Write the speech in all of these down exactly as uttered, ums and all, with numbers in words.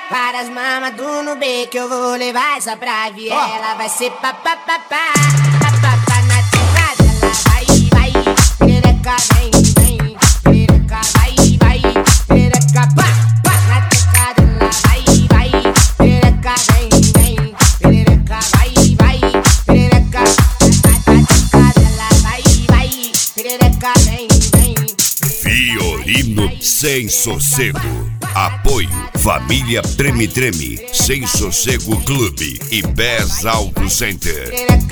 Várias mamas do Nubê que eu vou levar essa pra viela. Vai ser papapá, papapá na tecla dela. Vai, vai, perereca, vem, vem. Perereca, vai, vai, perereca, pá, pá na tecla dela. Vai, vai, perereca, vem, vem. Perereca, vai, vai, perereca, na tecla dela. Vai, vai, perereca, vem, vem. Fiorino Sem Sossego. Apoio Família Treme Treme, Sem Sossego Clube e Bes Auto Center.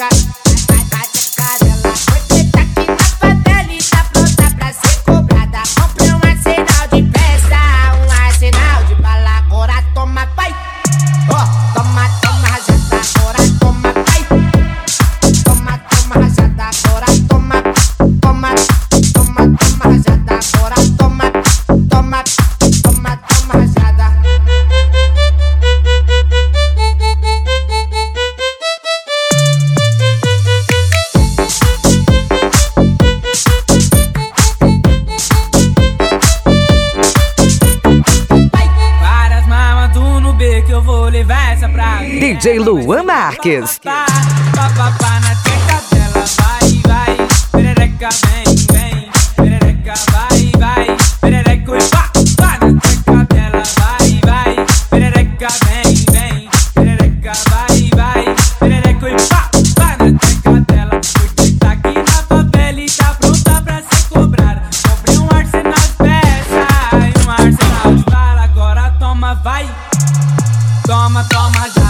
D J Luan Marques. Papapá na teca dela, vai, vai, perereca, vem, vem, perereca, vai, vai, perereca e pá, pá na teca dela, vai, vai, perereca, vem, vem, perereca, vai, vai, perereca e pá, pá na teca dela. Porque tá aqui na favela e tá pronta pra ser cobrada. Comprei um arsenal de peça e um arsenal de bala. Agora toma, vai, toma, toma, já.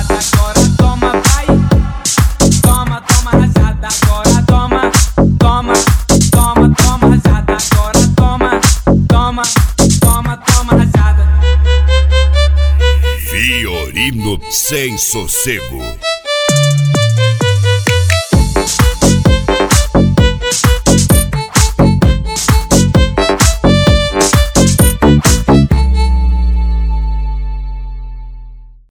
Fiorino Sem Sossego.